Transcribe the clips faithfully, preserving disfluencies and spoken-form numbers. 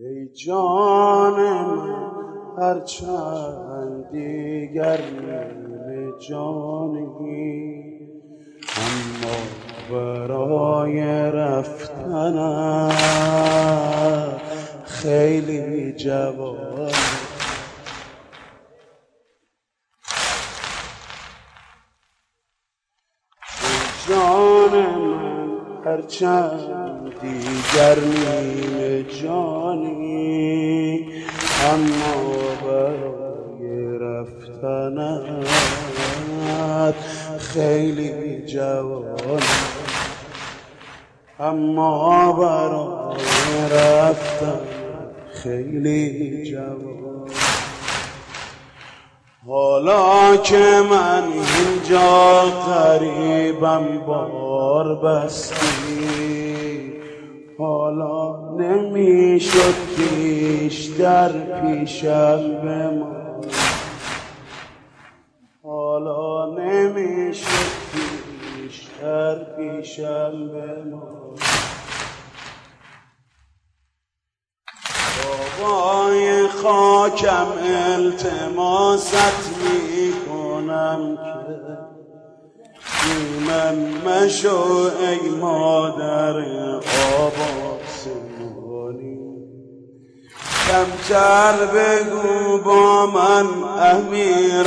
ای جان من هرچند دیگر نیمه جانی، اما برای رفتنم خیلی جوانی. ای جان من هرچند دیگر نیمه جانی، اما برای رفتنت خیلی جوانی. اما برای رفتن خیلی جوان. حالا که من اینجا غریبم بار بستی، حالا نمیشد بیشتر پیشم بمان، حالا نمیشد بیشتر پیشم بمان. بابای خاکم التماست میکنم که من مشو ای مادر آب آسمانی. کمتر بگو با من امیر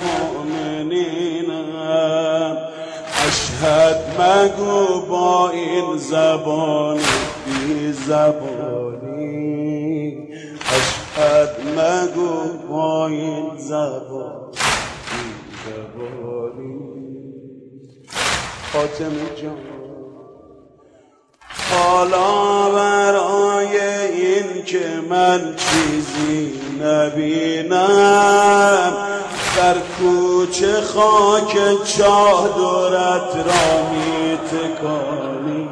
المؤمنینم، اشهد مگو با این زبان بی زبانی، اشهد مگو با این زبان بی زبانی. فاطمه جان حالا برای این که من چیزی نبینم، در کوچه خاک چادرت را می تکانی.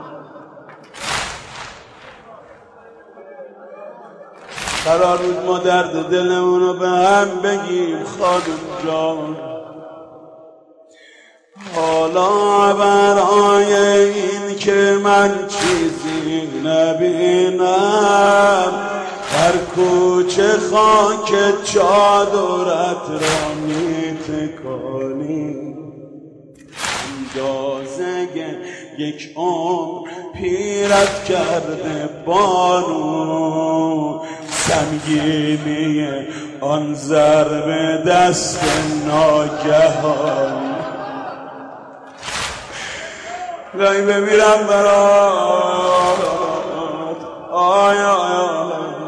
قرار بود ما درد دلمون رو به هم بگیم خانم جان، حالا برای این که من چیزی نبینم، در کوچه خاک چادرت را می تکانی. اندازه یک عمر پیرت کرده بانو، سنگینی آن ضرب دست ناگهانی. گاهی بمیرم برات آی آی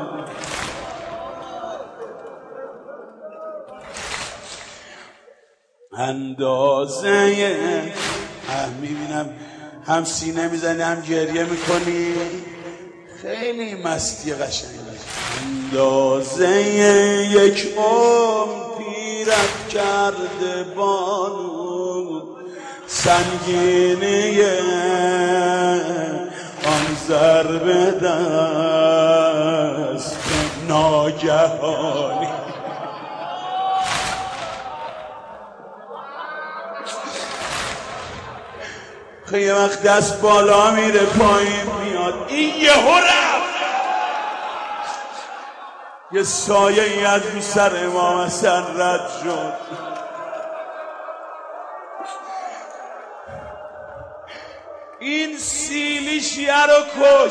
اندازه هم میبینم هم سینه میزنی هم گریه میکنی، خیلی مستی قشنگی. اندازه یک عمر پیرت کرده بانو، سنگینی آن ضرب دست ناگهانی. خیلی یه وقت دست بالا میره پایین میاد، این یهو رفت یه سایه ای از رو سر امام حسن رد شد. این سیلی شیعه رو کش.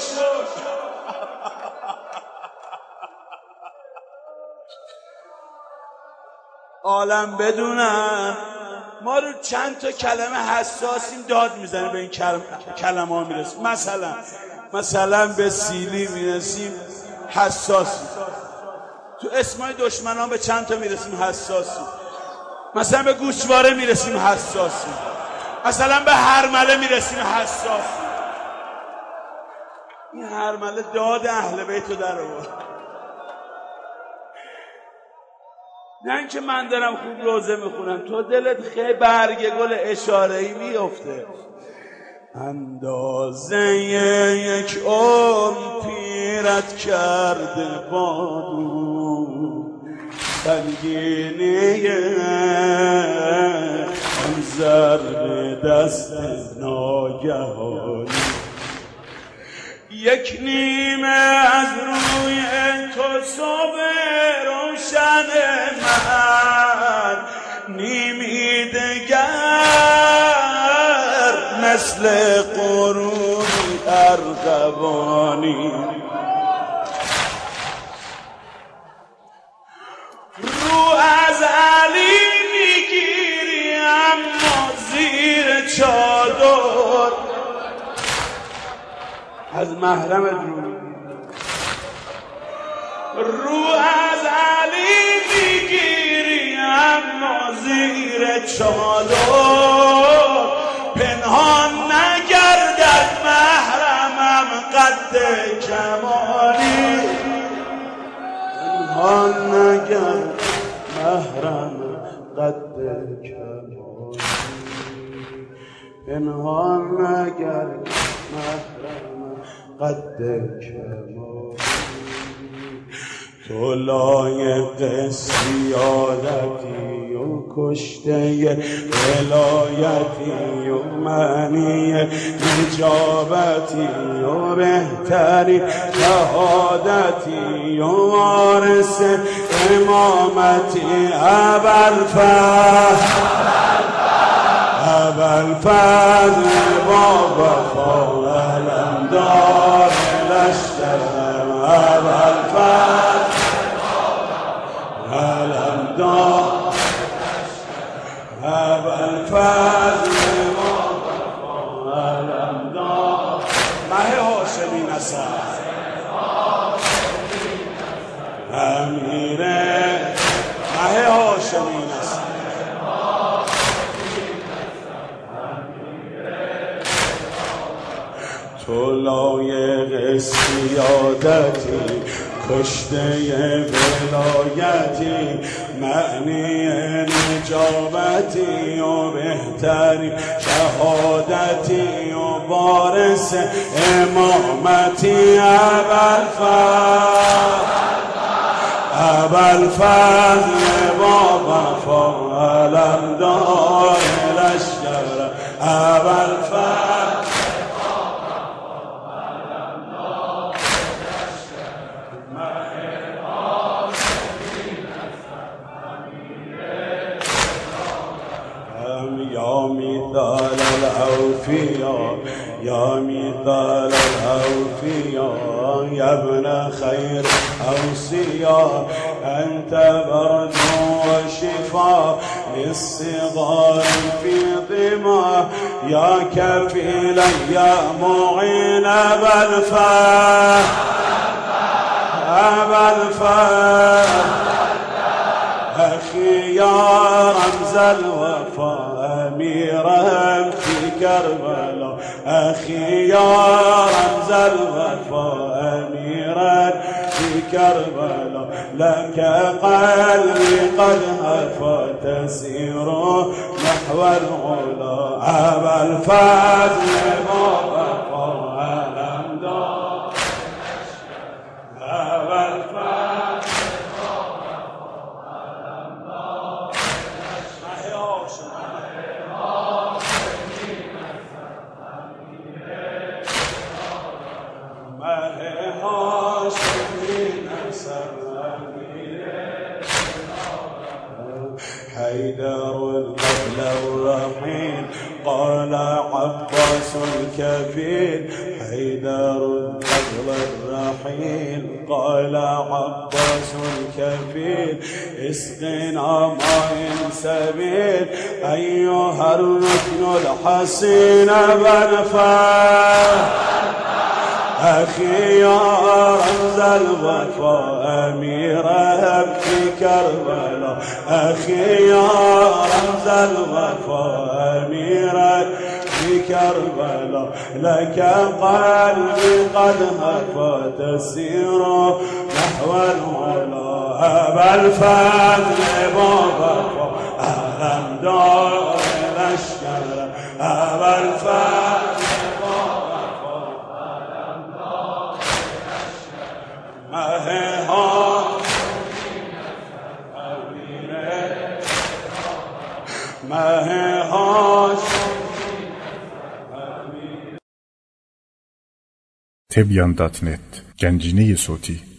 عالم بدونن ما رو چند تا کلمه حساسیم داد میزنیم به این کلمه ها میرسیم. مثلا مثلا به سیلی میرسیم حساسیم، تو اسمای دشمنان به چند تا میرسیم حساسیم، مثلا به گوشواره میرسیم حساسیم، مثلا به هرمله میرسیم حساسیم. این هرمله داد اهل بیت رو در آورد. نه اینکه من دارم خوب روزه میخونم، تو دلت خیلی برگ گل اشاره‌ای میفته. اندازه یک عمر پیرت کرده بانو، سنگینی آن ضرب دست ناگهانی. یک نیمه از روی صبح روشن من نیمی دگر مثل قرون ارغوانی رو از علی میگیری اما زیر چادر از محرمت رو رو از علی میگیری اما زیر چادر پنهان نگردد محرمم قد کمالی پنهان نگردد محرمم قد کمالی پنهان نگردد محرمم قد کمالی تو لایق سیادتی و کشته ولایتی و معنی نجابتی و بهتری شهادتی و وارث امامتی ابوالفضل ابوالفضل با وفا علمدار لشکر ابوالفضل علمدار ابوالفضل علمدار مه هاشمی نسب امیره مه هاشمی نسب تو لایق سیادتی کشته ولایتی معنی نجابتی و بهتری شهادتی و وارث امامتی ابوالفضل ابوالفضل با وفا علمدار لشکر ابوالفضل یا مثال الاوفیا یا مثال الاوفیا یا ابن خیر اوصیا انت برد و شفا للصغار في ظما یا کفیلا یا معین ابوالفضل ابوالفضل أخي يا رمز الوفا أميرا في كربلاء أخي يا رمز الوفا أميرا في كربلاء لك قلبي قد هفى تسير نحو العلا أبوالفضل وفا علمدار أبوالفضل حيدر قبل الرحيل قال عباس الكفيل حيدر قبل الرحيل قال عباس الكفيل اسقنا ماء سبيل أيها الركن الحسين بنفاه أخي يا رمز الوفا أميرا في كربلاء أخي يا رمز الوفا أميرا في كربلاء لك قلبي قد هفى تسير نحو العلا أبوالفضل بابا علمدار لشكر أبوالفضل تبیان دات نت گنجینه صوتی